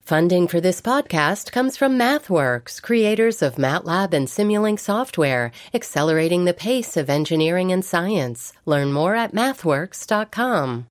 Funding for this podcast comes from MathWorks, creators of MATLAB and Simulink software, accelerating the pace of engineering and science. Learn more at mathworks.com.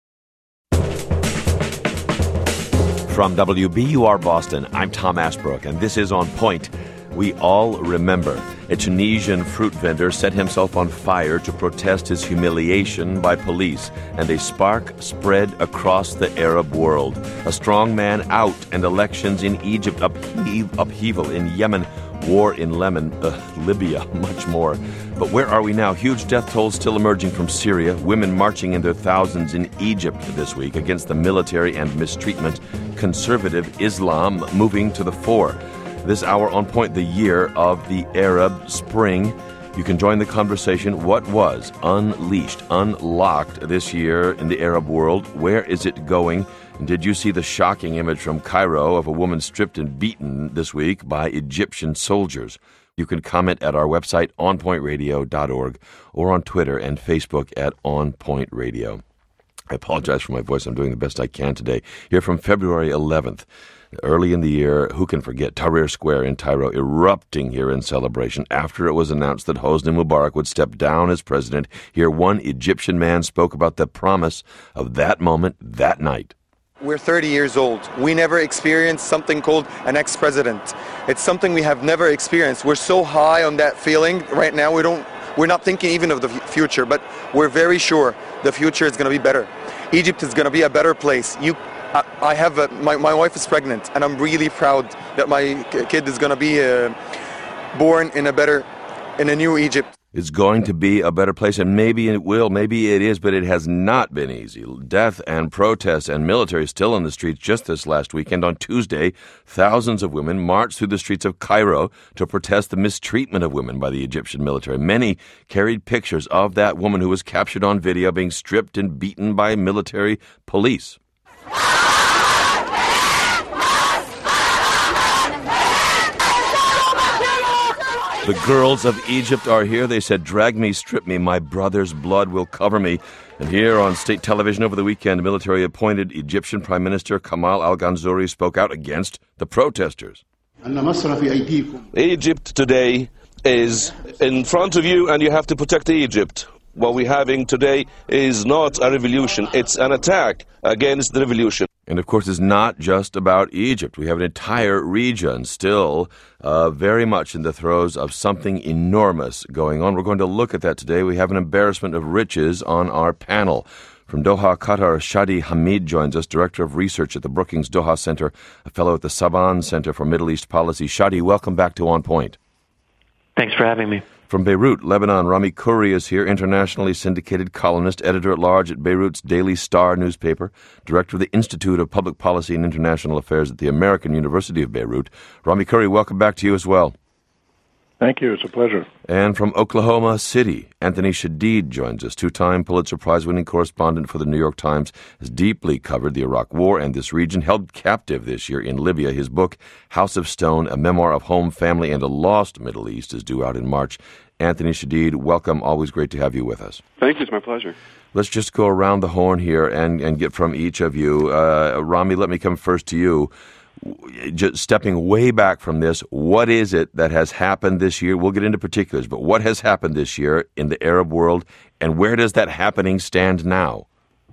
From WBUR Boston, I'm Tom Ashbrook, and this is On Point. We all remember a Tunisian fruit vendor set himself on fire to protest his humiliation by police, and a spark spread across the Arab world. A strong man out, and elections in Egypt, upheaval in Yemen, war in Libya, much more. But where are we now? Huge death tolls still emerging from Syria, women marching in their thousands in Egypt this week against the military and mistreatment, conservative Islam moving to the fore. This hour On Point, the year of the Arab Spring. You can join the conversation. What was unleashed, unlocked this year in the Arab world? Where is it going? And did you see the shocking image from Cairo of a woman stripped and beaten this week by Egyptian soldiers? You can comment at our website, onpointradio.org, or on Twitter and Facebook at On Point Radio. I apologize for my voice. I'm doing the best I can today. Here from February 11th. Early in the year, who can forget Tahrir Square in Cairo erupting here in celebration after it was announced that Hosni Mubarak would step down as president. Here, one Egyptian man spoke about the promise of that moment that night. We're 30 years old. We never experienced something called an ex-president. It's something we have never experienced. We're so high on that feeling right now. We're not thinking even of the future, but we're very sure the future is going to be better. Egypt is going to be a better place. I have my wife is pregnant, and I'm really proud that my kid is going to be born in a new Egypt. It's going to be a better place, and maybe it will, maybe it is, but it has not been easy. Death and protests and military still on the streets. Just this last weekend, on Tuesday, thousands of women marched through the streets of Cairo to protest the mistreatment of women by the Egyptian military. Many carried pictures of that woman who was captured on video being stripped and beaten by military police. The girls of Egypt are here. They said, "Drag me, strip me, my brother's blood will cover me." And here on state television over the weekend, military-appointed Egyptian Prime Minister Kamal al-Ganzouri spoke out against the protesters. Egypt today is in front of you, and you have to protect Egypt. What we're having today is not a revolution. It's an attack against the revolution. And, of course, it's not just about Egypt. We have an entire region still very much in the throes of something enormous going on. We're going to look at that today. We have an embarrassment of riches on our panel. From Doha, Qatar, Shadi Hamid joins us, Director of Research at the Brookings Doha Center, a fellow at the Saban Center for Middle East Policy. Shadi, welcome back to On Point. Thanks for having me. From Beirut, Lebanon, Rami Khouri is here, internationally syndicated columnist, editor-at-large at Beirut's Daily Star newspaper, director of the Institute of Public Policy and International Affairs at the American University of Beirut. Rami Khouri, welcome back to you as well. Thank you. It's a pleasure. And from Oklahoma City, Anthony Shadid joins us, two-time Pulitzer Prize-winning correspondent for the New York Times, has deeply covered the Iraq War and this region, held captive this year in Libya. His book, House of Stone, a memoir of home, family, and a lost Middle East, is due out in March. Anthony Shadid, welcome. Always great to have you with us. Thank you. It's my pleasure. Let's just go around the horn here and get from each of you. Rami, let me come first to you. Just stepping way back from this, what is it that has happened this year? We'll get into particulars, but what has happened this year in the Arab world, and where does that happening stand now?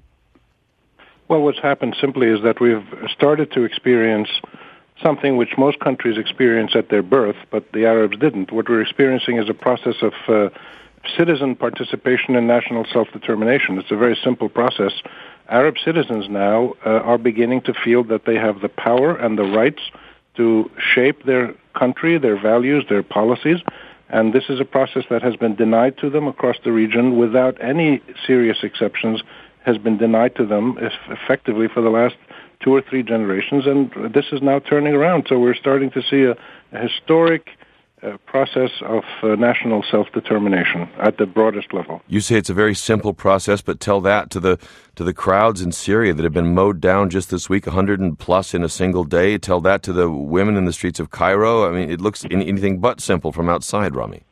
Well, what's happened simply is that we've started to experience something which most countries experience at their birth, but the Arabs didn't. What we're experiencing is a process of citizen participation in national self-determination. It's a very simple process. Arab citizens now are beginning to feel that they have the power and the rights to shape their country, their values, their policies, and this is a process that has been denied to them across the region without any serious exceptions, has been denied to them effectively for the last 2 or 3 generations, and this is now turning around. So we're starting to see a historic process of national self-determination at the broadest level. You say it's a very simple process, but tell that to the crowds in Syria that have been mowed down just this week, 100 and plus in a single day. Tell that to the women in the streets of Cairo. I mean, it looks anything but simple from outside, Rami.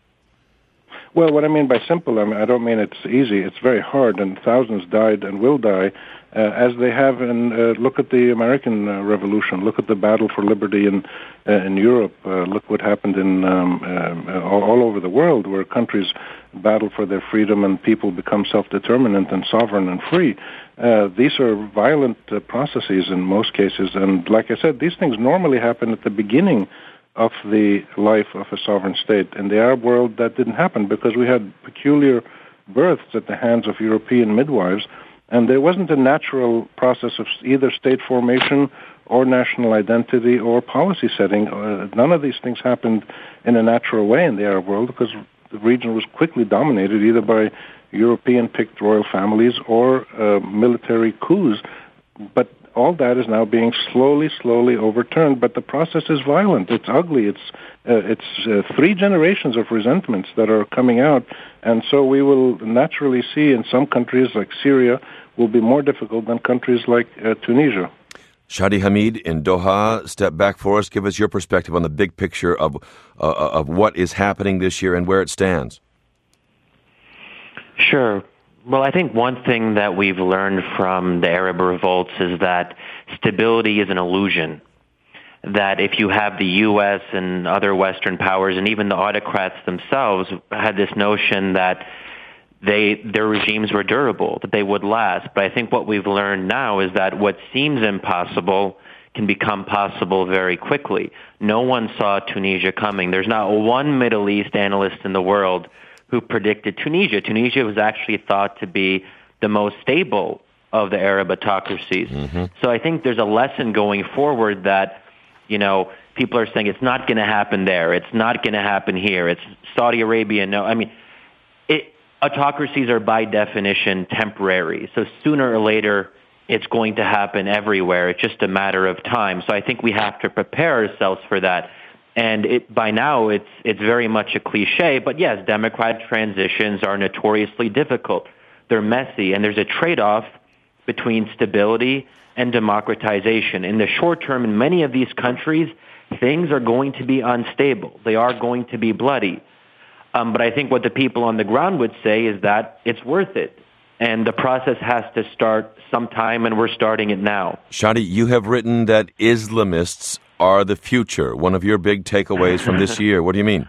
Well, what I mean by simple, I don't mean it's easy. It's very hard, and thousands died and will die. as they have look at the American Revolution, look at the battle for liberty in Europe, look what happened in all over the world, where countries battle for their freedom and people become self-determinant and sovereign and free. These are violent processes in most cases, and like I said, these things normally happen at the beginning of the life of a sovereign state. In the Arab world, that didn't happen because we had peculiar births at the hands of European midwives, and there wasn't a natural process of either state formation or national identity or policy setting. None of these things happened in a natural way in the Arab world because the region was quickly dominated either by European-picked royal families or military coups. But all that is now being slowly overturned. But the process is violent. It's ugly. It's 3 generations of resentments that are coming out. And so we will naturally see in some countries like Syria will be more difficult than countries like Tunisia. Shadi Hamid in Doha, step back for us. Give us your perspective on the big picture of what is happening this year and where it stands. Sure. Well, I think one thing that we've learned from the Arab revolts is that stability is an illusion. That if you have the U.S. and other Western powers, and even the autocrats themselves had this notion that their regimes were durable, that they would last. But I think what we've learned now is that what seems impossible can become possible very quickly. No one saw Tunisia coming. There's not one Middle East analyst in the world who predicted Tunisia. Tunisia was actually thought to be the most stable of the Arab autocracies. Mm-hmm. So I think there's a lesson going forward that, people are saying it's not going to happen there. It's not going to happen here. It's Saudi Arabia. No, autocracies are by definition temporary. So sooner or later, it's going to happen everywhere. It's just a matter of time. So I think we have to prepare ourselves for that. And by now, it's very much a cliche. But yes, democratic transitions are notoriously difficult. They're messy. And there's a trade-off between stability and democratization. In the short term, in many of these countries, things are going to be unstable. They are going to be bloody. But I think what the people on the ground would say is that it's worth it. And the process has to start sometime, and we're starting it now. Shadi, you have written that Islamists are the future. One of your big takeaways from this year. What do you mean?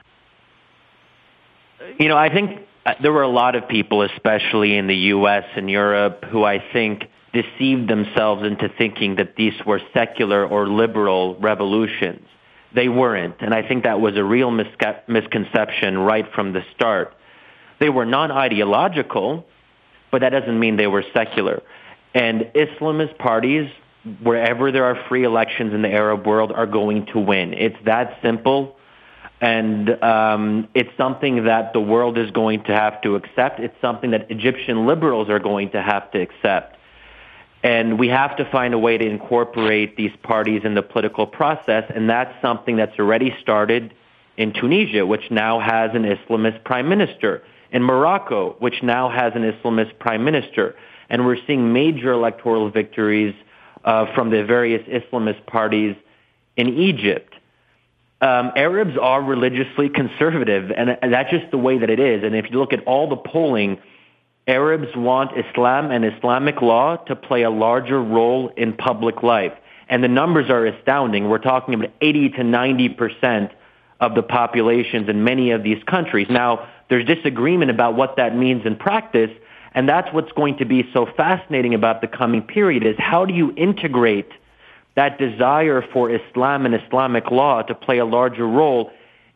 I think there were a lot of people, especially in the U.S. and Europe, who I think deceived themselves into thinking that these were secular or liberal revolutions. They weren't, and I think that was a real misconception right from the start. They were non-ideological, but that doesn't mean they were secular. And Islamist parties, wherever there are free elections in the Arab world, are going to win. It's that simple, and it's something that the world is going to have to accept. It's something that Egyptian liberals are going to have to accept. And we have to find a way to incorporate these parties in the political process, and that's something that's already started in Tunisia, which now has an Islamist prime minister, in Morocco, which now has an Islamist prime minister. And we're seeing major electoral victories from the various Islamist parties in Egypt. Arabs are religiously conservative, and that's just the way that it is. And if you look at all the polling, Arabs want Islam and Islamic law to play a larger role in public life. And the numbers are astounding. We're talking about 80 to 90% of the populations in many of these countries. Now, there's disagreement about what that means in practice, and that's what's going to be so fascinating about the coming period is how do you integrate that desire for Islam and Islamic law to play a larger role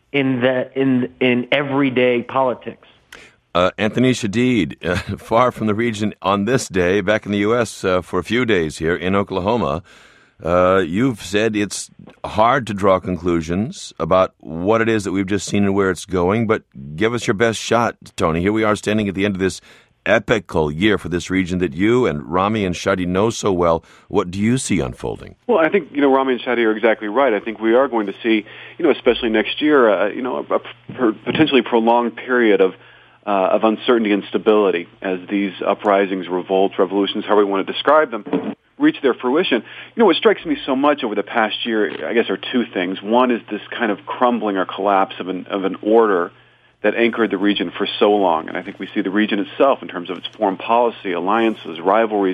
in everyday politics? Anthony Shadid, far from the region on this day, back in the U.S. For a few days here in Oklahoma, you've said it's hard to draw conclusions about what it is that we've just seen and where it's going, but give us your best shot, Tony. Here we are standing at the end of this epical year for this region that you and Rami and Shadi know so well. What do you see unfolding? Well, I think, Rami and Shadi are exactly right. I think we are going to see, especially next year, a potentially prolonged period of uncertainty and stability as these uprisings, revolts, revolutions, however we want to describe them, reach their fruition. What strikes me so much over the past year, I guess, are two things. One is this kind of crumbling or collapse of an order that anchored the region for so long. And I think we see the region itself in terms of its foreign policy, alliances, rivalries,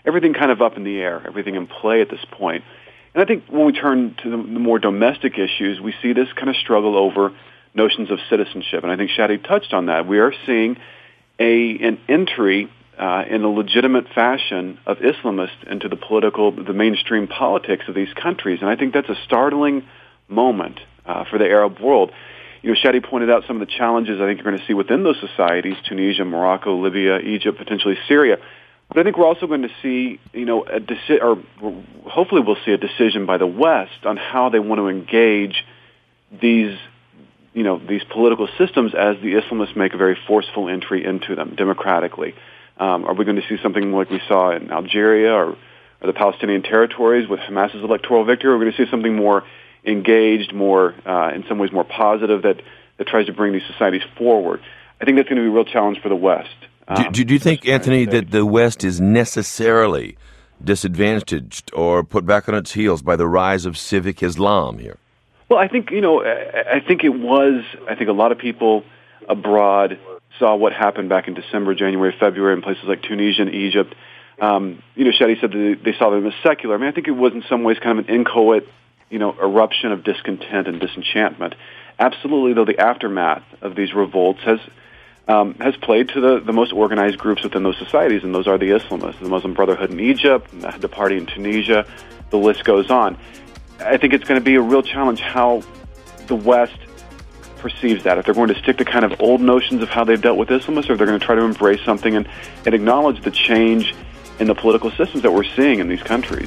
everything kind of up in the air, everything in play at this point. And I think when we turn to the more domestic issues, we see this kind of struggle over notions of citizenship. And I think Shadi touched on that. We are seeing an entry in a legitimate fashion of Islamists into the mainstream politics of these countries. And I think that's a startling moment for the Arab world. Shadi pointed out some of the challenges I think you're going to see within those societies: Tunisia, Morocco, Libya, Egypt, potentially Syria. But I think we're also going to see, hopefully we'll see a decision by the West on how they want to engage these political systems as the Islamists make a very forceful entry into them democratically. Are we going to see something like we saw in Algeria or the Palestinian territories with Hamas's electoral victory? Or are we going to see something more engaged, more in some ways more positive that tries to bring these societies forward? I think that's going to be a real challenge for the West. Do you think, Anthony, that the West is necessarily disadvantaged or put back on its heels by the rise of civic Islam here? Well, I think, I think a lot of people abroad saw what happened back in December, January, February in places like Tunisia and Egypt. Shadi said that they saw them as secular. I mean, I think it was in some ways kind of an inchoate, eruption of discontent and disenchantment. Absolutely, though, the aftermath of these revolts has played to the most organized groups within those societies, and those are the Islamists, the Muslim Brotherhood in Egypt, the party in Tunisia, the list goes on. I think it's going to be a real challenge how the West perceives that, if they're going to stick to kind of old notions of how they've dealt with Islamists, or if they're going to try to embrace something and acknowledge the change in the political systems that we're seeing in these countries.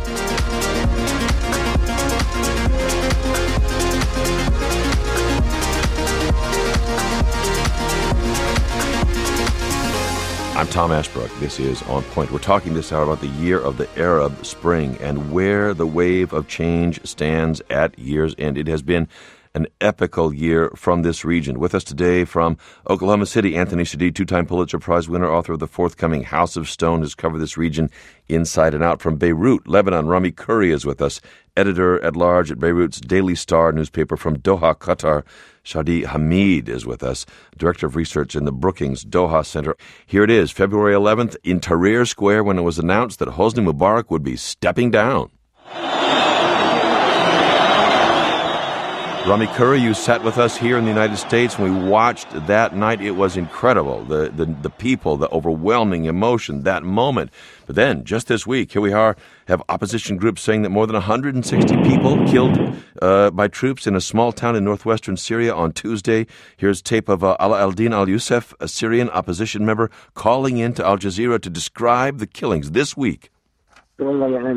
I'm Tom Ashbrook. This is On Point. We're talking this hour about the year of the Arab Spring and where the wave of change stands at year's end. It has been an epical year from this region. With us today from Oklahoma City, Anthony Shadid, two-time Pulitzer Prize winner, author of the forthcoming House of Stone, has covered this region inside and out. From Beirut, Lebanon, Rami Curry is with us, editor-at-large at Beirut's Daily Star newspaper. From Doha, Qatar, Shadi Hamid is with us, director of research in the Brookings Doha Center. Here it is, February 11th, in Tahrir Square, when it was announced that Hosni Mubarak would be stepping down. Rami Curry, you sat with us here in the United States, and we watched that night. It was incredible, the people, the overwhelming emotion, that moment. But then, just this week, here we are, have opposition groups saying that more than 160 people killed by troops in a small town in northwestern Syria on Tuesday. Here's tape of Ala al-Din al-Yusuf, a Syrian opposition member, calling in to Al Jazeera to describe the killings this week. It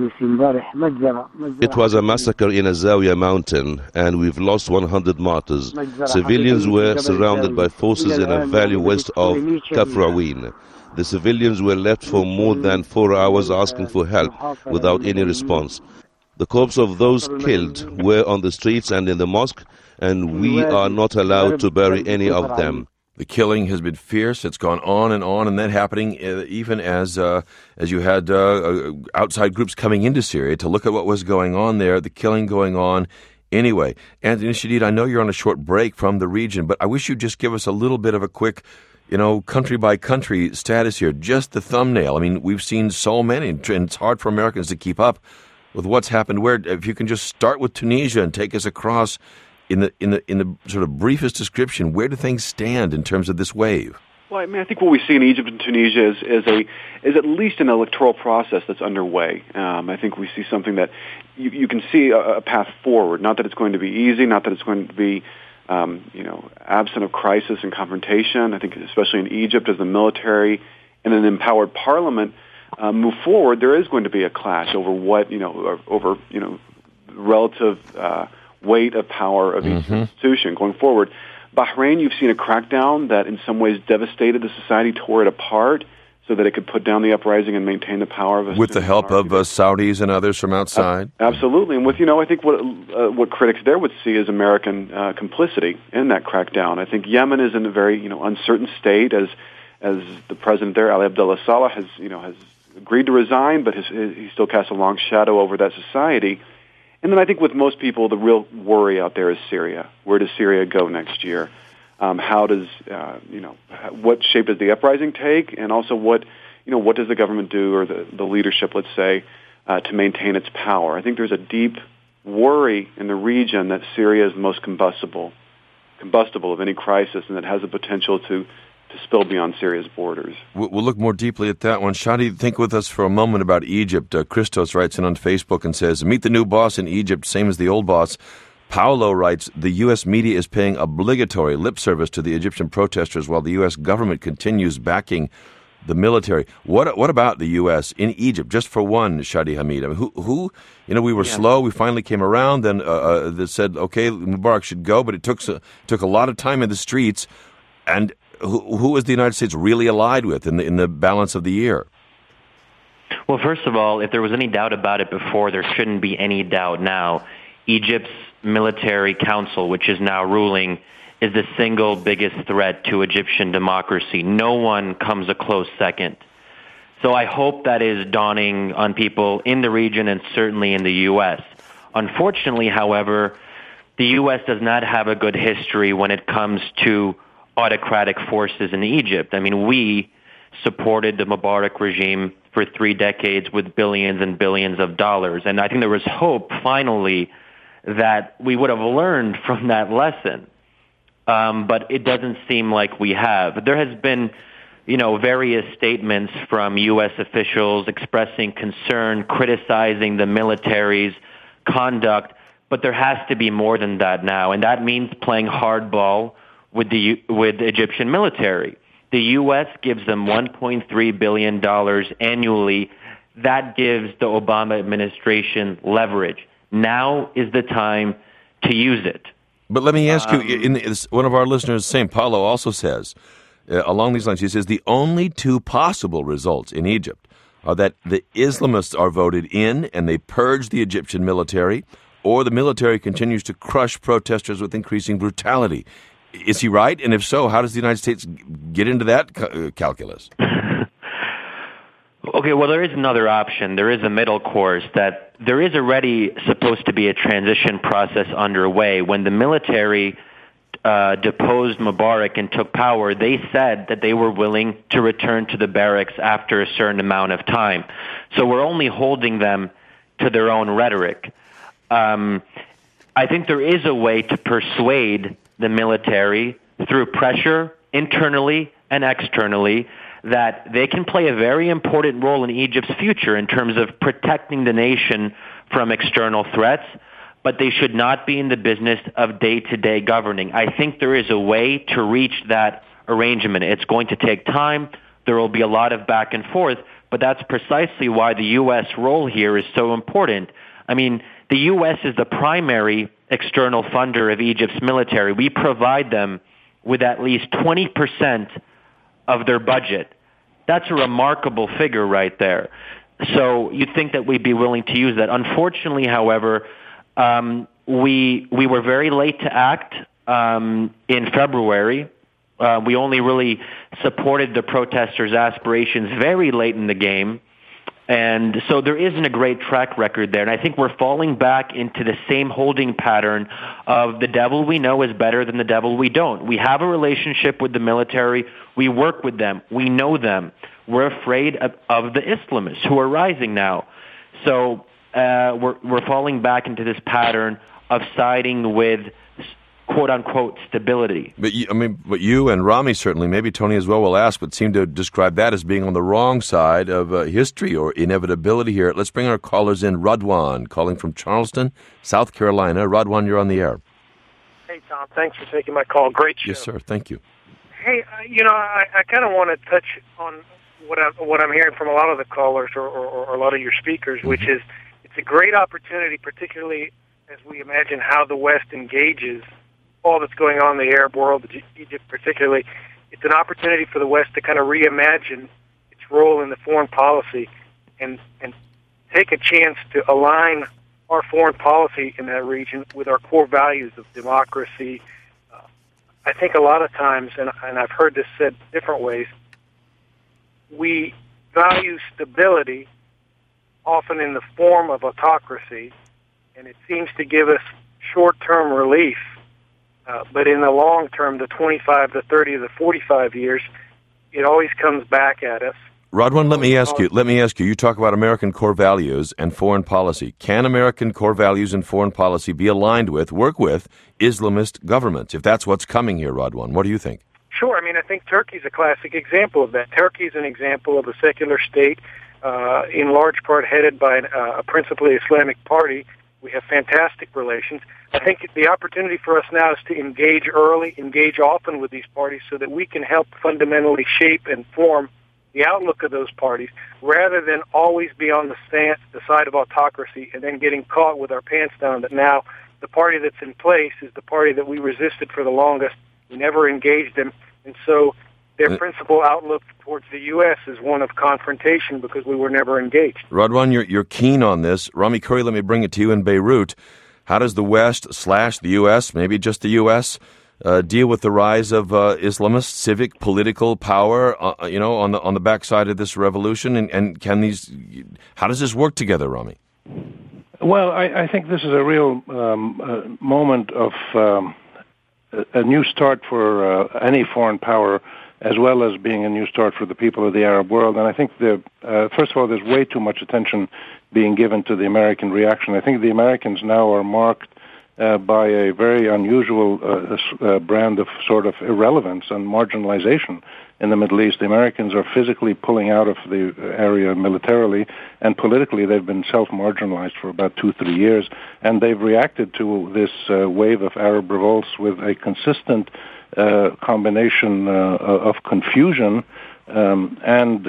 was a massacre in a Zawiya mountain, and we've lost 100 martyrs. Civilians were surrounded by forces in a valley west of Kafrawin. The civilians were left for more than 4 hours asking for help without any response. The corpses of those killed were on the streets and in the mosque, and we are not allowed to bury any of them. The killing has been fierce. It's gone on, and that happening even as you had outside groups coming into Syria to look at what was going on there, the killing going on anyway. Anthony Shadid, I know you're on a short break from the region, but I wish you'd just give us a little bit of a quick, country-by-country status here, just the thumbnail. I mean, we've seen so many, and it's hard for Americans to keep up with what's happened. If you can just start with Tunisia and take us across in the sort of briefest description, where do things stand in terms of this wave? Well, I mean, I think what we see in Egypt and Tunisia is at least an electoral process that's underway. I think we see something that you can see a path forward. Not that it's going to be easy, not that it's going to be absent of crisis and confrontation. I think especially in Egypt, as the military and an empowered parliament move forward, there is going to be a clash over relative weight of power of each institution going forward. Bahrain, you've seen a crackdown that in some ways devastated the society, tore it apart so that it could put down the uprising and maintain the power of with the help of Saudis and others from outside. Absolutely, and with I think what critics there would see is American complicity in that crackdown. I think Yemen is in a very uncertain state as the president there, Ali Abdullah Saleh, has agreed to resign, but he still casts a long shadow over that society. And then I think with most people, the real worry out there is Syria. Where does Syria go next year? How does, what shape does the uprising take? And also what what does the government do, or the leadership, let's say, to maintain its power? I think there's a deep worry in the region that Syria is the most combustible of any crisis, and that has the potential to spill beyond Syria's borders. We'll look more deeply at that one. Shadi, think with us for a moment about Egypt. Christos writes in on Facebook and says, meet the new boss in Egypt, same as the old boss. Paolo writes, the U.S. media is paying obligatory lip service to the Egyptian protesters while the U.S. government continues backing the military. What about the U.S. in Egypt? Just for one, Shadi Hamid. I mean, we were slow. We finally came around. Then they said, okay, Mubarak should go, but it took a lot of time in the streets. And who is the United States really allied with in the balance of the year? Well, first of all, if there was any doubt about it before, there shouldn't be any doubt now. Egypt's military council, which is now ruling, is the single biggest threat to Egyptian democracy. No one comes a close second. So I hope that is dawning on people in the region and certainly in the U.S. Unfortunately, however, the U.S. does not have a good history when it comes to autocratic forces in Egypt. I mean, we supported the Mubarak regime for 3 decades with billions and billions of dollars. And I think there was hope, finally, that we would have learned from that lesson. But it doesn't seem like we have. There has been, various statements from U.S. officials expressing concern, criticizing the military's conduct, but there has to be more than that now, and that means playing hardball with the Egyptian military. The U.S. gives them $1.3 billion annually. That gives the Obama administration leverage. Now is the time to use it. But let me ask you, one of our listeners, St. Paulo, also says, along these lines, he says, the only two possible results in Egypt are that the Islamists are voted in and they purge the Egyptian military, or the military continues to crush protesters with increasing brutality. Is he right? And if so, how does the United States get into that calculus? Okay, well, there is another option. There is a middle course that there is already supposed to be a transition process underway. When the military deposed Mubarak and took power, they said that they were willing to return to the barracks after a certain amount of time. So we're only holding them to their own rhetoric. I think there is a way to persuade the military through pressure internally and externally that they can play a very important role in Egypt's future in terms of protecting the nation from external threats, but they should not be in the business of day-to-day governing. I think there is a way to reach that arrangement. It's going to take time. There will be a lot of back and forth, but that's precisely why the U.S. role here is so important. I mean, the U.S. is the primary external funder of Egypt's military. We provide them with at least 20% of their budget. That's a remarkable figure right there. So you'd think that we'd be willing to use that. Unfortunately, however, we were very late to act in February. We only really supported the protesters' aspirations very late in the game. And so there isn't a great track record there. And I think we're falling back into the same holding pattern of the devil we know is better than the devil we don't. We have a relationship with the military. We work with them. We know them. We're afraid of the Islamists who are rising now. So we're falling back into this pattern of siding with quote-unquote stability. But you and Rami certainly, maybe Tony as well, will ask, but seem to describe that as being on the wrong side of history or inevitability here. Let's bring our callers in. Radwan, calling from Charleston, South Carolina. Radwan, you're on the air. Hey, Tom. Thanks for taking my call. Great show. Yes, sir. Thank you. Hey, I kind of want to touch on what I'm hearing from a lot of the callers or a lot of your speakers, which is it's a great opportunity, particularly as we imagine how the West engages all that's going on in the Arab world, Egypt particularly. It's an opportunity for the West to kind of reimagine its role in the foreign policy and take a chance to align our foreign policy in that region with our core values of democracy. I think a lot of times, and I've heard this said different ways, we value stability often in the form of autocracy, and it seems to give us short-term relief. But in the long term, the 25, the 30, the 45 years, it always comes back at us. Radwan, let me ask you, you talk about American core values and foreign policy. Can American core values and foreign policy be aligned with, work with, Islamist governments? If that's what's coming here, Radwan, what do you think? Sure. I mean, I think Turkey's a classic example of that. Turkey's an example of a secular state, in large part headed by a principally Islamic party. We have fantastic relations. I think the opportunity for us now is to engage early, engage often with these parties so that we can help fundamentally shape and form the outlook of those parties, rather than always be on the side of autocracy and then getting caught with our pants down that now the party that's in place is the party that we resisted for the longest. We never engaged them. And so their principal outlook towards the U.S. is one of confrontation because we were never engaged. Radwan, you're keen on this. Rami Khouri, let me bring it to you in Beirut. How does the West / the U.S., maybe just the U.S., deal with the rise of Islamist civic political power, on the backside of this revolution? And how does this work together, Rami? Well, I think this is a real moment of a new start for any foreign power, as well as being a new start for the people of the Arab world. And I think, first of all, there's way too much attention being given to the American reaction. I think the Americans now are marked by a very unusual brand of sort of irrelevance and marginalization in the Middle East. The Americans are physically pulling out of the area militarily, and politically they've been self-marginalized for about 2-3 years, and they've reacted to this wave of Arab revolts with a consistent combination of confusion and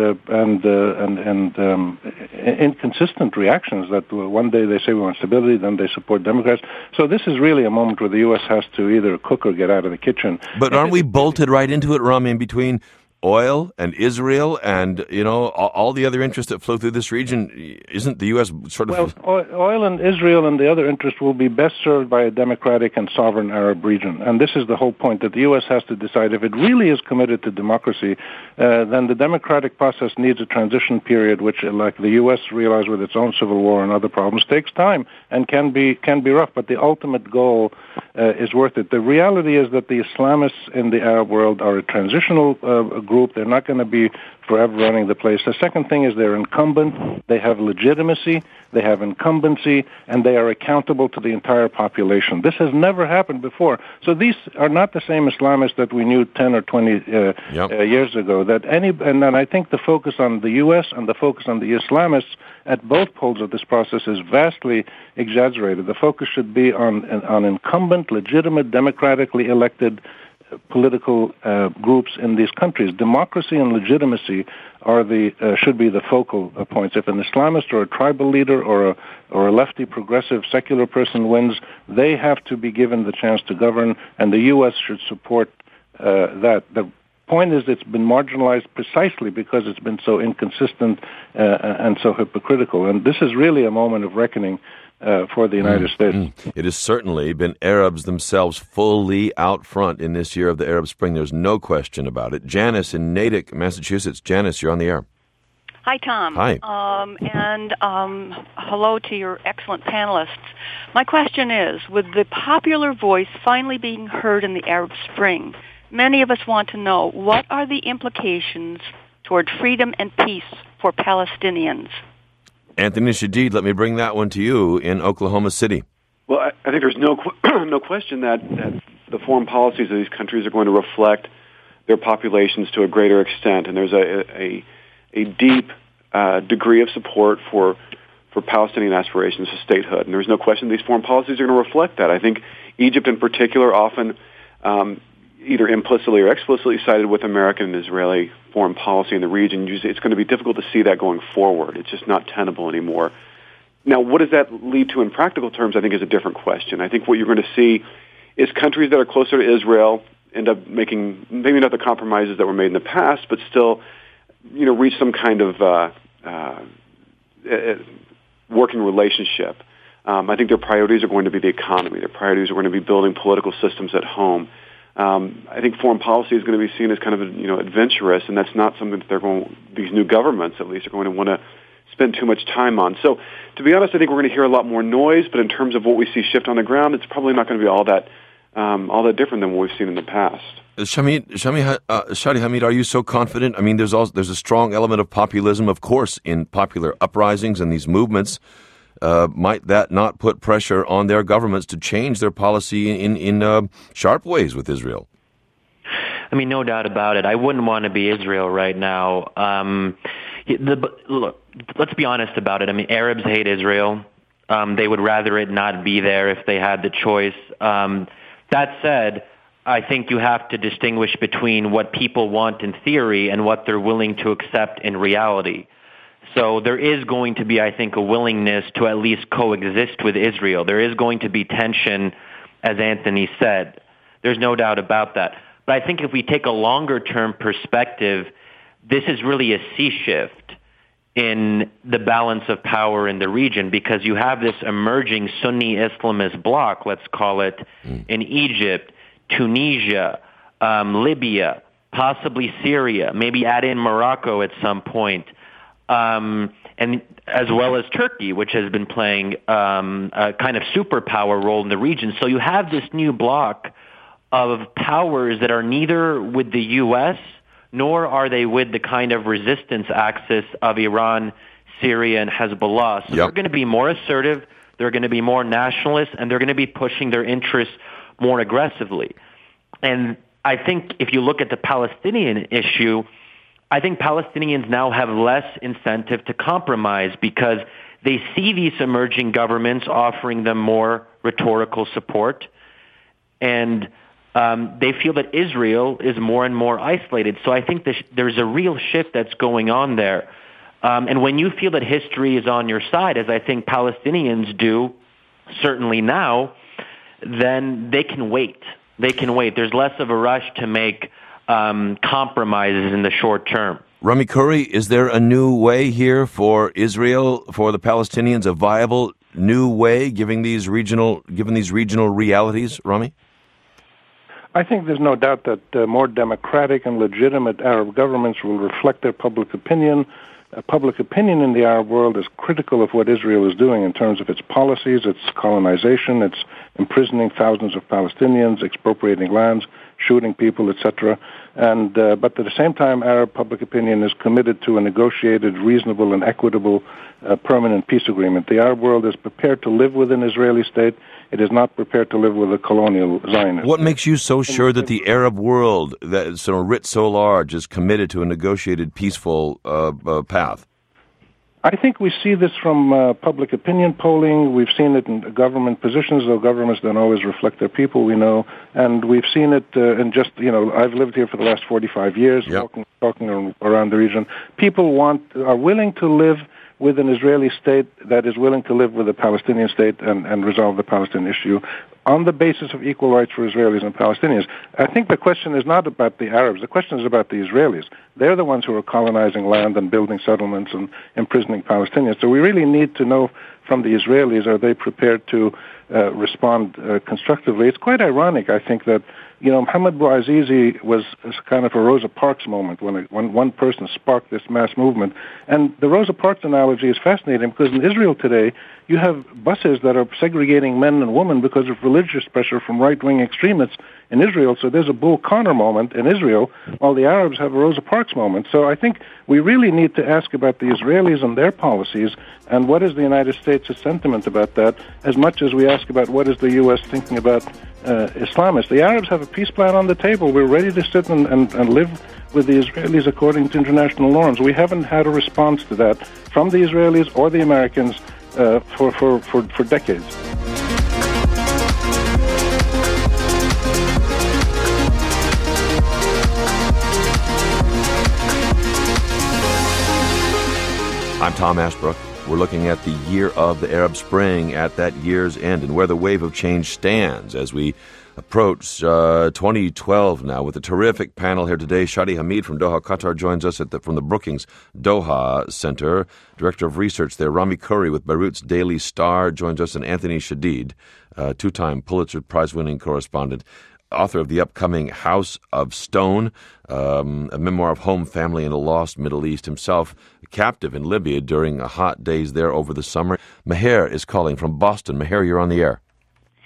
inconsistent reactions. That one day they say we want stability, then they support Democrats. So this is really a moment where the U.S. has to either cook or get out of the kitchen. But aren't we bolted right into it, Rami, in between oil and Israel and, all the other interests that flow through this region? Isn't the U.S. sort of... Well, oil and Israel and the other interests will be best served by a democratic and sovereign Arab region. And this is the whole point, that the U.S. has to decide if it really is committed to democracy, then the democratic process needs a transition period, which, like the U.S. realized with its own civil war and other problems, takes time and can be rough. But the ultimate goal is worth it. The reality is that the Islamists in the Arab world are a transitional group. They're not going to be forever running the place. The second thing is they're incumbent. They have legitimacy. They have incumbency, and they are accountable to the entire population. This has never happened before. So these are not the same Islamists that we knew 10 or 20 years ago. And then I think the focus on the U.S. and the focus on the Islamists at both poles of this process is vastly exaggerated. The focus should be on incumbent, legitimate, democratically elected political groups in these countries. Democracy and legitimacy should be the focal points. If an Islamist or a tribal leader or a lefty progressive secular person wins, they have to be given the chance to govern, and the U.S. should support that. The point is, it's been marginalized precisely because it's been so inconsistent and so hypocritical. And this is really a moment of reckoning for the United States. It has certainly been Arabs themselves fully out front in this year of the Arab Spring. There's no question about it. Janice in Natick, Massachusetts. Janice, you're on the air. Hi, Tom. Hi. And hello to your excellent panelists. My question is, with the popular voice finally being heard in the Arab Spring, many of us want to know, what are the implications toward freedom and peace for Palestinians? Anthony Shadid, let me bring that one to you in Oklahoma City. Well, I think there's no question that the foreign policies of these countries are going to reflect their populations to a greater extent, and there's a deep degree of support for Palestinian aspirations to statehood, and there's no question these foreign policies are going to reflect that. I think Egypt in particular often either implicitly or explicitly sided with American and Israeli foreign policy in the region. Usually it's going to be difficult to see that going forward. It's just not tenable anymore. Now, what does that lead to in practical terms, I think, is a different question. I think what you're going to see is countries that are closer to Israel end up making maybe not the compromises that were made in the past, but still, reach some kind of working relationship. I think their priorities are going to be the economy. Their priorities are going to be building political systems at home. I think foreign policy is going to be seen as kind of adventurous, and that's not something that these new governments at least are going to want to spend too much time on. So, to be honest, I think we're going to hear a lot more noise, but in terms of what we see shift on the ground, it's probably not going to be all that all that different than what we've seen in the past. Shadi Hamid, are you so confident? I mean, there's a strong element of populism, of course, in popular uprisings and these movements. Might that not put pressure on their governments to change their policy in sharp ways with Israel? I mean, no doubt about it. I wouldn't want to be Israel right now. Look, let's be honest about it. I mean, Arabs hate Israel. They would rather it not be there if they had the choice. That said, I think you have to distinguish between what people want in theory and what they're willing to accept in reality. So there is going to be, I think, a willingness to at least coexist with Israel. There is going to be tension, as Anthony said. There's no doubt about that. But I think if we take a longer-term perspective, this is really a sea shift in the balance of power in the region, because you have this emerging Sunni Islamist bloc, let's call it, in Egypt, Tunisia, Libya, possibly Syria, maybe add in Morocco at some point, and as well as Turkey, which has been playing a kind of superpower role in the region. So you have this new bloc of powers that are neither with the U.S., nor are they with the kind of resistance axis of Iran, Syria, and Hezbollah. So they're going to be more assertive, they're going to be more nationalist, and they're going to be pushing their interests more aggressively. And I think if you look at the Palestinian issue, I think Palestinians now have less incentive to compromise because they see these emerging governments offering them more rhetorical support, and they feel that Israel is more and more isolated. So I think there's a real shift that's going on there. And when you feel that history is on your side, as I think Palestinians do, certainly now, then they can wait. They can wait. There's less of a rush to make compromises in the short term. Rami Curry, is there a new way here for Israel, for the Palestinians, a viable new way, given these regional realities, Rami? I think there's no doubt that more democratic and legitimate Arab governments will reflect their public opinion. Public opinion in the Arab world is critical of what Israel is doing in terms of its policies, its colonization, its imprisoning thousands of Palestinians, expropriating lands, shooting people, etc. And but at the same time, Arab public opinion is committed to a negotiated, reasonable, and equitable permanent peace agreement. The Arab world is prepared to live with an Israeli state. It is not prepared to live with a colonial Zionist. What makes you so sure that the Arab world, that is writ so large, is committed to a negotiated, peaceful path? I think we see this from public opinion polling. We've seen it in government positions, though governments don't always reflect their people, we know. And we've seen it in just, I've lived here for the last 45 years, talking around the region. People are willing to live with an Israeli state that is willing to live with a Palestinian state and resolve the Palestinian issue on the basis of equal rights for Israelis and Palestinians. I think the question is not about the Arabs. The question is about the Israelis. They're the ones who are colonizing land and building settlements and imprisoning Palestinians. So we really need to know from the Israelis, are they prepared to respond constructively? It's quite ironic, I think, that Mohammed Bouazizi was kind of a Rosa Parks moment when one person sparked this mass movement. And the Rosa Parks analogy is fascinating because in Israel today, you have buses that are segregating men and women because of religious pressure from right-wing extremists in Israel. So there's a Bull Connor moment in Israel, while the Arabs have a Rosa Parks moment. So I think we really need to ask about the Israelis and their policies and what is the United States' sentiment about that, as much as we ask about what is the U.S. thinking about Islamists. The Arabs have a peace plan on the table. We're ready to sit and live with the Israelis according to international norms. We haven't had a response to that from the Israelis or the Americans for decades. I'm Tom Ashbrook. We're looking at the year of the Arab Spring at that year's end and where the wave of change stands as we approach 2012 now with a terrific panel here today. Shadi Hamid from Doha, Qatar joins us from the Brookings Doha Center. Director of Research there, Rami Curry with Beirut's Daily Star joins us, and Anthony Shadid, two-time Pulitzer Prize-winning correspondent, author of the upcoming House of Stone, a memoir of home, family, and a lost Middle East, himself captive in Libya during hot days there over the summer. Meher is calling from Boston. Meher, you're on the air.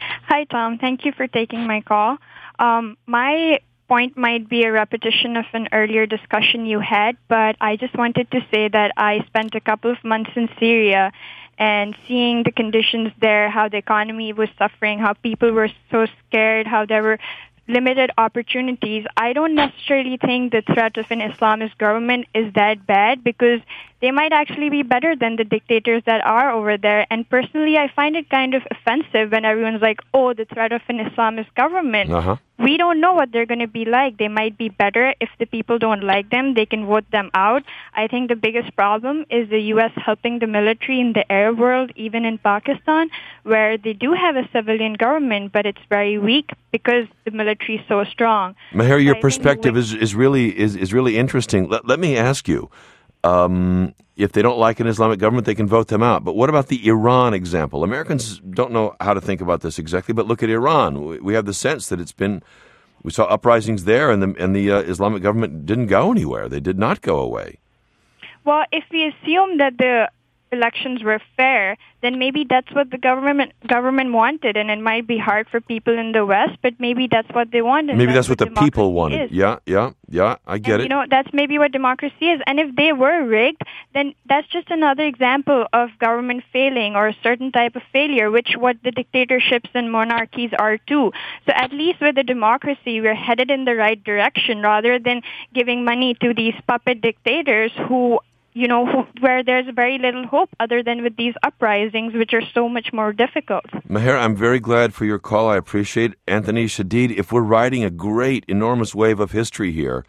Hi, Tom. Thank you for taking my call. My point might be a repetition of an earlier discussion you had, but I just wanted to say that I spent a couple of months in Syria and seeing the conditions there, how the economy was suffering, how people were so scared, how there were limited opportunities. I don't necessarily think the threat of an Islamist government is that bad, because they might actually be better than the dictators that are over there. And personally, I find it kind of offensive when everyone's like, oh, the threat of an Islamist government. We don't know what they're going to be like. They might be better. If the people don't like them, they can vote them out. I think the biggest problem is the U.S. helping the military in the Arab world, even in Pakistan, where they do have a civilian government, but it's very weak because the military is so strong. Maher, your perspective is really interesting. Let me ask you, if they don't like an Islamic government, they can vote them out. But what about the Iran example? Americans don't know how to think about this exactly, but look at Iran. We have the sense that we saw uprisings there, and the Islamic government didn't go anywhere. They did not go away. Well, if we assume that the elections were fair, then maybe that's what the government wanted, and it might be hard for people in the West, but maybe that's what they wanted. Maybe that's what the people wanted. Yeah, I get it. That's maybe what democracy is. And if they were rigged, then that's just another example of government failing, or a certain type of failure, which what the dictatorships and monarchies are too. So at least with the democracy, we're headed in the right direction, rather than giving money to these puppet dictators where there's very little hope other than with these uprisings, which are so much more difficult. Maher, I'm very glad for your call. I appreciate it. Anthony Shadid, if we're riding a great, enormous wave of history here,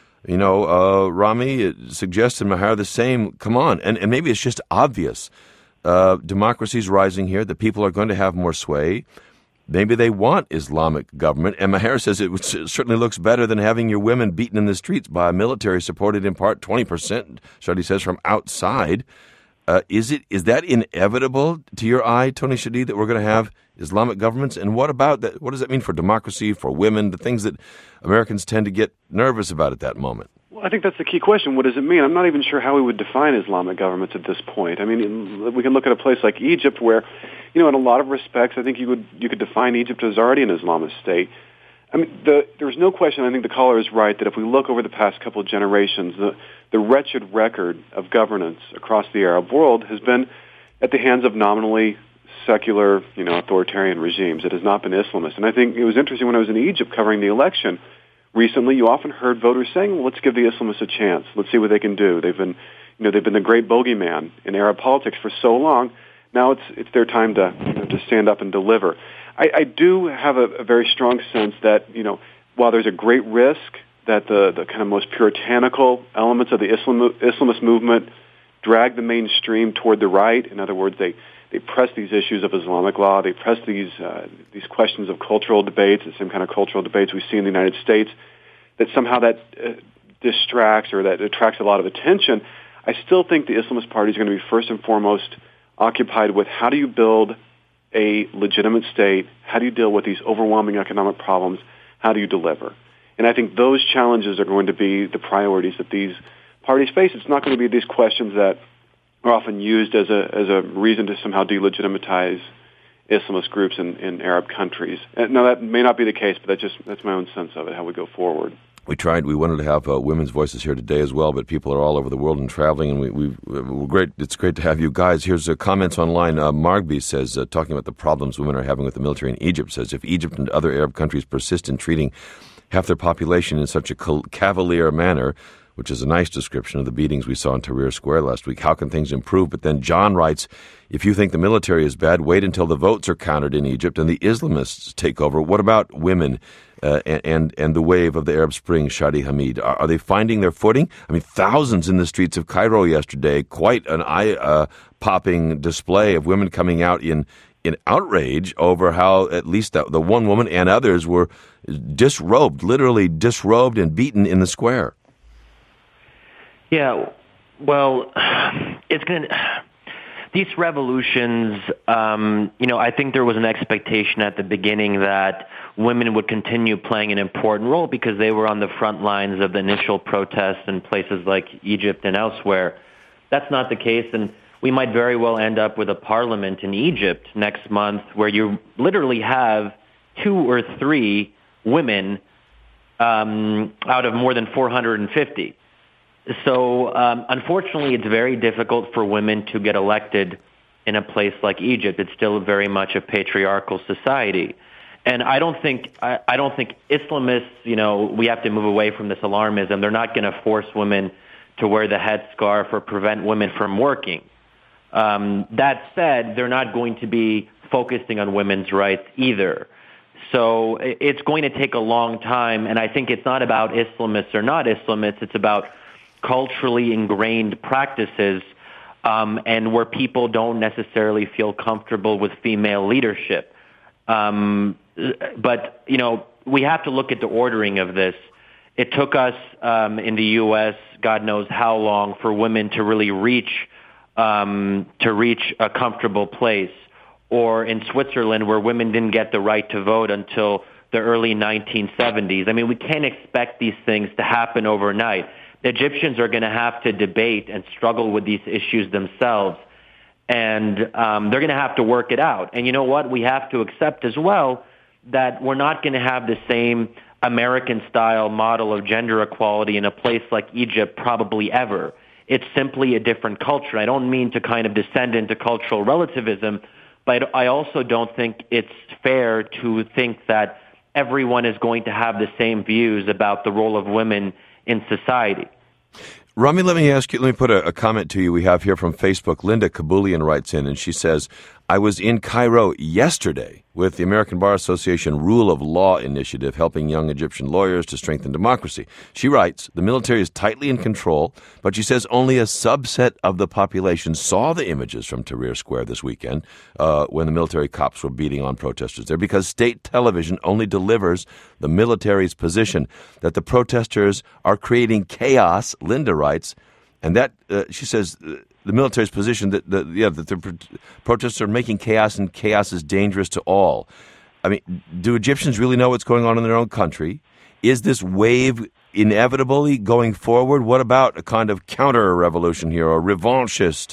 Rami suggested, Maher, the same. Come on. And maybe it's just obvious. Democracy's rising here. The people are going to have more sway. Maybe they want Islamic government. And Maher says it certainly looks better than having your women beaten in the streets by a military supported in part 20%, Shadi says, from outside. Is that inevitable to your eye, Tony Shadid, that we're going to have Islamic governments? And what about that? What does that mean for democracy, for women, the things that Americans tend to get nervous about at that moment? Well, I think that's the key question. What does it mean? I'm not even sure how we would define Islamic governments at this point. I mean, we can look at a place like Egypt where, in a lot of respects, I think you could define Egypt as already an Islamist state. I mean, there's no question, I think the caller is right, that if we look over the past couple of generations, the wretched record of governance across the Arab world has been at the hands of nominally secular, authoritarian regimes. It has not been Islamist. And I think it was interesting when I was in Egypt covering the election recently, you often heard voters saying, well, let's give the Islamists a chance. Let's see what they can do. They've been the great bogeyman in Arab politics for so long. Now it's their time to stand up and deliver. I do have a very strong sense that, while there's a great risk that the kind of most puritanical elements of the Islamist movement drag the mainstream toward the right, in other words, they press these issues of Islamic law, they press these questions of cultural debates, the same kind of cultural debates we see in the United States, that somehow that distracts or that attracts a lot of attention. I still think the Islamist Party is going to be first and foremost occupied with how do you build a legitimate state, how do you deal with these overwhelming economic problems, how do you deliver? And I think those challenges are going to be the priorities that these parties face. It's not going to be these questions that are often used as a reason to somehow delegitimize Islamist groups in Arab countries. Now, that may not be the case, but that's my own sense of it, how we go forward. We wanted to have women's voices here today as well, but people are all over the world and traveling, and we're great. It's great to have you guys. Here's comments online. Margby says, talking about the problems women are having with the military in Egypt, says, if Egypt and other Arab countries persist in treating half their population in such a cavalier manner, which is a nice description of the beatings we saw in Tahrir Square last week, how can things improve? But then John writes, if you think the military is bad, wait until the votes are counted in Egypt and the Islamists take over. What about women and the wave of the Arab Spring, Shadi Hamid? Are they finding their footing? I mean, thousands in the streets of Cairo yesterday, quite an eye-popping display of women coming out in outrage over how at least the one woman and others were literally disrobed and beaten in the square. Yeah, well, these revolutions, I think there was an expectation at the beginning that women would continue playing an important role because they were on the front lines of the initial protests in places like Egypt and elsewhere. That's not the case, and we might very well end up with a parliament in Egypt next month where you literally have 2 or 3 women out of more than 450. So unfortunately, it's very difficult for women to get elected in a place like Egypt. It's still very much a patriarchal society. And I don't think Islamists, we have to move away from this alarmism. They're not going to force women to wear the headscarf or prevent women from working. That said, they're not going to be focusing on women's rights either. So it's going to take a long time, and I think it's not about Islamists or not Islamists. It's about culturally ingrained practices and where people don't necessarily feel comfortable with female leadership. But, we have to look at the ordering of this. It took us in the U.S., God knows how long, for women to really reach a comfortable place. Or in Switzerland, where women didn't get the right to vote until the early 1970s. I mean, we can't expect these things to happen overnight. The Egyptians are going to have to debate and struggle with these issues themselves. And they're going to have to work it out. And you know what? We have to accept as well that we're not going to have the same American-style model of gender equality in a place like Egypt probably ever. It's simply a different culture. I don't mean to kind of descend into cultural relativism, but I also don't think it's fair to think that everyone is going to have the same views about the role of women in society. Rami, let me put a comment to you we have here from Facebook. Linda Kabulian writes in, and she says, I was in Cairo yesterday with the American Bar Association Rule of Law Initiative, helping young Egyptian lawyers to strengthen democracy. She writes, the military is tightly in control, but she says only a subset of the population saw the images from Tahrir Square this weekend when the military cops were beating on protesters there, because state television only delivers the military's position that the protesters are creating chaos, Linda writes, and that, she says, the military's position that the protests are making chaos, and chaos is dangerous to all. I mean, do Egyptians really know what's going on in their own country? Is this wave inevitably going forward? What about a kind of counter-revolution here, or revanchist,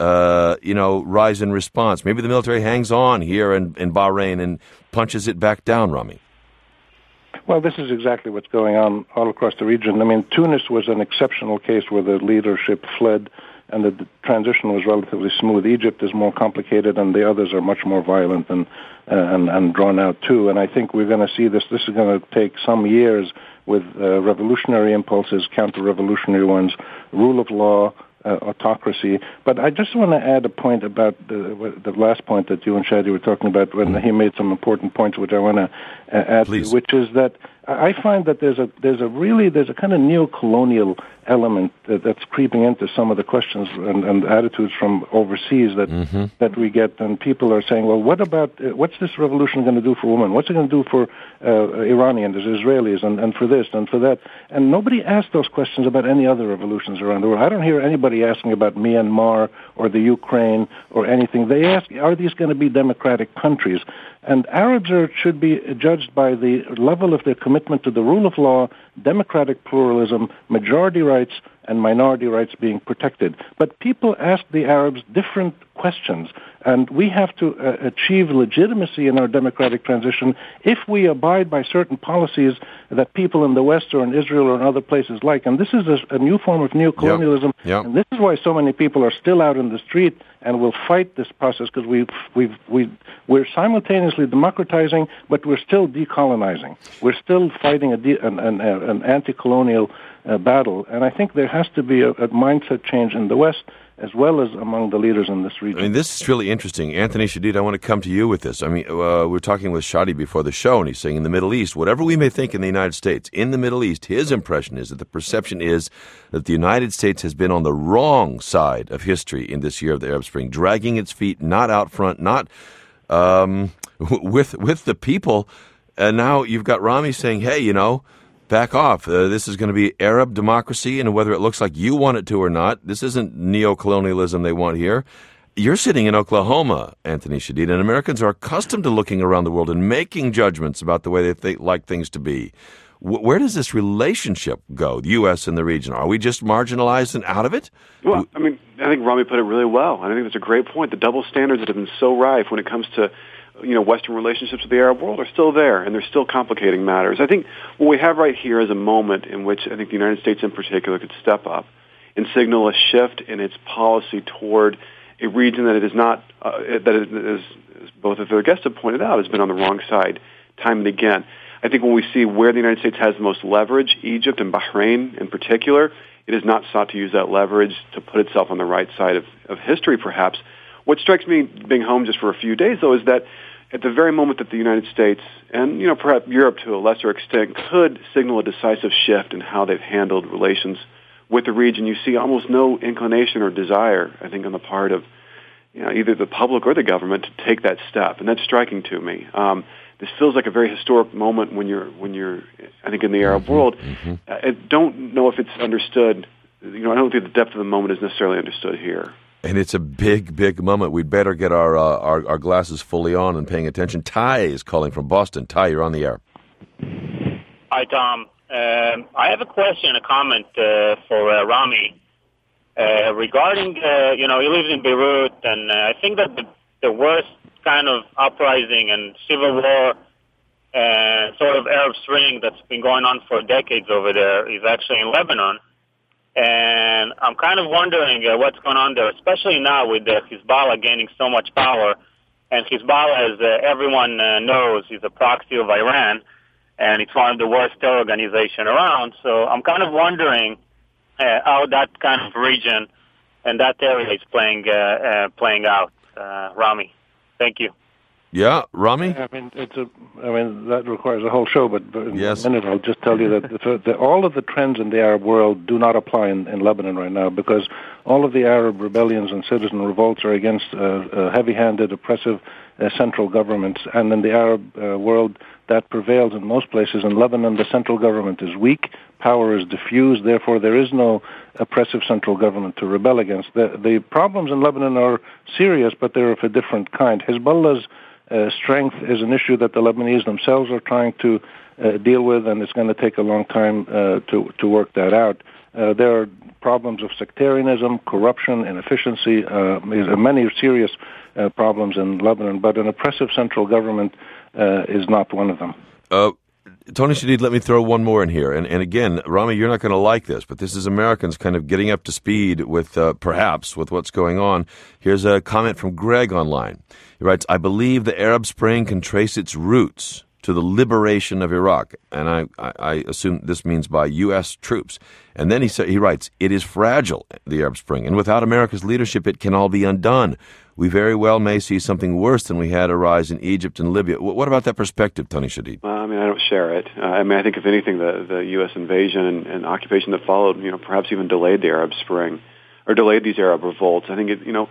rise in response? Maybe the military hangs on here in Bahrain and punches it back down, Rami. Well, this is exactly what's going on all across the region. I mean, Tunis was an exceptional case where the leadership fled and the transition was relatively smooth. Egypt is more complicated, and the others are much more violent and drawn out too. And I think we're going to see this. This is going to take some years with revolutionary impulses, counter-revolutionary ones, rule of law, autocracy. But I just want to add a point about the last point that you and Shadi were talking about when he made some important points, which I want to add, Please. Which is that I find that there's a kind of neo-colonial element that's creeping into some of the questions and attitudes from overseas that we get, and people are saying, well, what's this revolution going to do for women? What's it going to do for Iranians, Israelis, and for this and for that? And nobody asked those questions about any other revolutions around the world. I don't hear anybody asking about Myanmar or the Ukraine or anything. They ask, are these going to be democratic countries? And Arabs should be judged by the level of their commitment to the rule of law, democratic pluralism, majority rights, and minority rights being protected. But people ask the Arabs different questions, and we have to achieve legitimacy in our democratic transition if we abide by certain policies that people in the West or in Israel or in other places like. And this is a new form of neocolonialism, and this is why so many people are still out in the street and will fight this process, because we're simultaneously democratizing, but we're still decolonizing. We're still fighting an anti-colonial battle, and I think there has to be a mindset change in the West as well as among the leaders in this region. I mean, this is really interesting. Anthony Shadid, I want to come to you with this. I mean, we were talking with Shadi before the show, and he's saying in the Middle East, whatever we may think in the United States, in the Middle East, his impression is that the perception is that the United States has been on the wrong side of history in this year of the Arab Spring, dragging its feet, not out front, not with the people. And now you've got Rami saying, hey, back off. This is going to be Arab democracy, and whether it looks like you want it to or not, this isn't neo-colonialism they want here. You're sitting in Oklahoma, Anthony Shadid, and Americans are accustomed to looking around the world and making judgments about the way they like things to be. Where does this relationship go, the U.S. and the region? Are we just marginalized and out of it? Well, I mean, I think Rami put it really well. I think that's a great point. The double standards that have been so rife when it comes to Western relationships with the Arab world are still there, and they're still complicating matters. I think what we have right here is a moment in which I think the United States in particular could step up and signal a shift in its policy toward a region that it is not, that it is, as both of the guests have pointed out, has been on the wrong side time and again. I think when we see where the United States has the most leverage, Egypt and Bahrain in particular, it has not sought to use that leverage to put itself on the right side of history, perhaps. What strikes me, being home just for a few days, though, is that at the very moment that the United States and, perhaps Europe to a lesser extent could signal a decisive shift in how they've handled relations with the region, you see almost no inclination or desire, I think, on the part of either the public or the government to take that step, and that's striking to me. This feels like a very historic moment when you're, I think, in the Arab world. I don't know if it's understood. I don't think the depth of the moment is necessarily understood here. And it's a big, big moment. We'd better get our glasses fully on and paying attention. Ty is calling from Boston. Ty, you're on the air. Hi, Tom. I have a question, a comment for Rami regarding, he lives in Beirut, and I think that the worst kind of uprising and civil war and sort of Arab Spring that's been going on for decades over there is actually in Lebanon. And I'm kind of wondering what's going on there, especially now with Hezbollah gaining so much power. And Hezbollah, as everyone knows, is a proxy of Iran, and it's one of the worst terror organizations around. So I'm kind of wondering how that kind of region and that area is playing out. Rami, thank you. Yeah, Rami? I mean, that requires a whole show, but in yes. a minute I'll just tell you that all of the trends in the Arab world do not apply in Lebanon right now, because all of the Arab rebellions and citizen revolts are against heavy-handed, oppressive central governments, and in the Arab world that prevails in most places. In Lebanon, the central government is weak, power is diffused, therefore there is no oppressive central government to rebel against. The problems in Lebanon are serious, but they're of a different kind. Hezbollah's strength is an issue that the Lebanese themselves are trying to deal with, and it's going to take a long time to work that out. There are problems of sectarianism, corruption, inefficiency, many serious problems in Lebanon, but an oppressive central government is not one of them. Tony Shadid, let me throw one more in here. And again, Rami, you're not going to like this, but this is Americans kind of getting up to speed with, perhaps, with what's going on. Here's a comment from Greg online. He writes, I believe the Arab Spring can trace its roots to the liberation of Iraq. And I assume this means by U.S. troops. And then he writes, it is fragile, the Arab Spring, and without America's leadership, it can all be undone. We very well may see something worse than we had arise in Egypt and Libya. What about that perspective, Tony Shadid? I don't share it. I think if anything, the U.S. invasion and occupation that followed, perhaps even delayed the Arab Spring or delayed these Arab revolts. I think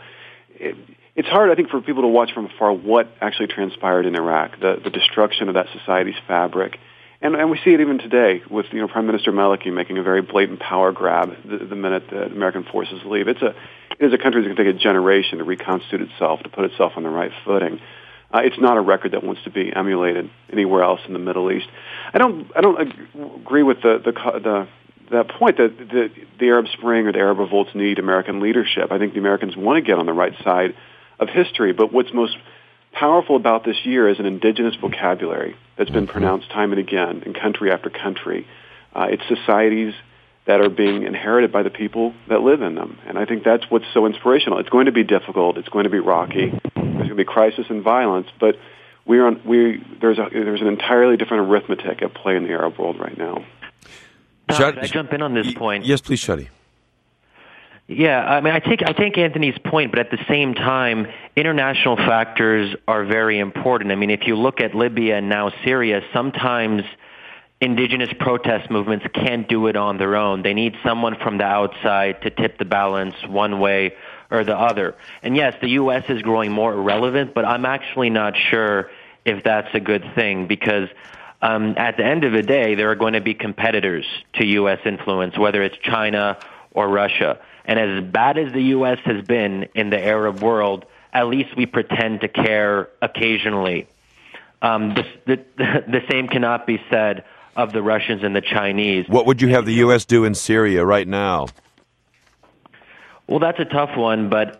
it's hard, I think, for people to watch from afar what actually transpired in Iraq, the destruction of that society's fabric. And we see it even today with, Prime Minister Maliki making a very blatant power grab the minute the American forces leave. It is a country that can take a generation to reconstitute itself, to put itself on the right footing. It's not a record that wants to be emulated anywhere else in the Middle East. I don't agree with that point that the Arab Spring or the Arab revolts need American leadership. I think the Americans want to get on the right side of history, but what's most powerful about this year is an indigenous vocabulary that's been pronounced time and again in country after country. It's societies that are being inherited by the people that live in them, and I think that's what's so inspirational. It's going to be difficult. It's going to be rocky. There's going to be crisis and violence, but there's an entirely different arithmetic at play in the Arab world right now. Can I jump in on this point? Yes, please, Shadi. Yeah, I mean, I take Anthony's point, but at the same time, international factors are very important. I mean, if you look at Libya and now Syria, sometimes indigenous protest movements can't do it on their own. They need someone from the outside to tip the balance one way or the other. And yes, the U.S. is growing more irrelevant, but I'm actually not sure if that's a good thing, because at the end of the day, there are going to be competitors to U.S. influence, whether it's China or Russia. And as bad as the U.S. has been in the Arab world, at least we pretend to care occasionally. The same cannot be said of the Russians and the Chinese. What would you have the U.S. do in Syria right now? Well, that's a tough one, but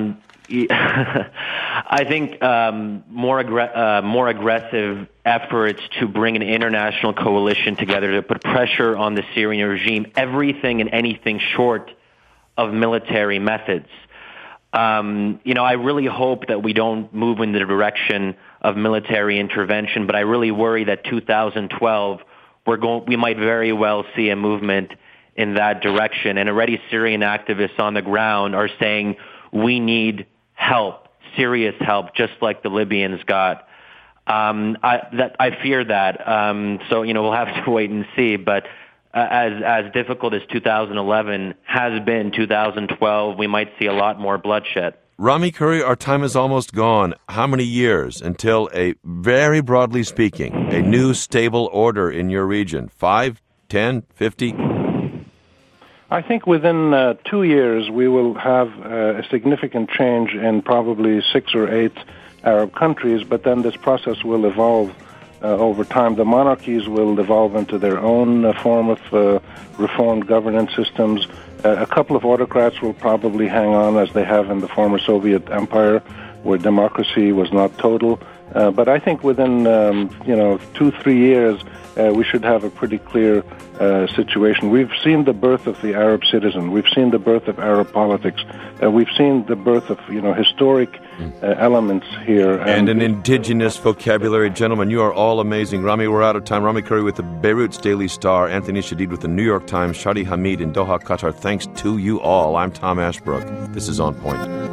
I think more aggressive efforts to bring an international coalition together to put pressure on the Syrian regime, everything and anything short of military methods. I really hope that we don't move in the direction of military intervention, but I really worry that 2012 we might very well see a movement in that direction. And already Syrian activists on the ground are saying we need help, serious help, just like the Libyans got. I fear that. So we'll have to wait and see. But as difficult as 2011 has been, 2012, we might see a lot more bloodshed. Rami Kurri, our time is almost gone. How many years until very broadly speaking, a new stable order in your region? 5, 10, 50? I think within 2 years we will have a significant change in probably 6 or 8 Arab countries, but then this process will evolve over time. The monarchies will evolve into their own form of reformed governance systems. A couple of autocrats will probably hang on as they have in the former Soviet Empire, where democracy was not total. But I think within 2-3 years we should have a pretty clear situation. We've seen the birth of the Arab citizen. We've seen the birth of Arab politics. We've seen the birth of historic elements here. And an indigenous vocabulary. Gentlemen, you are all amazing. Rami, we're out of time. Rami Kurri with the Beirut's Daily Star, Anthony Shadid with the New York Times, Shadi Hamid in Doha, Qatar. Thanks to you all. I'm Tom Ashbrook. This is On Point.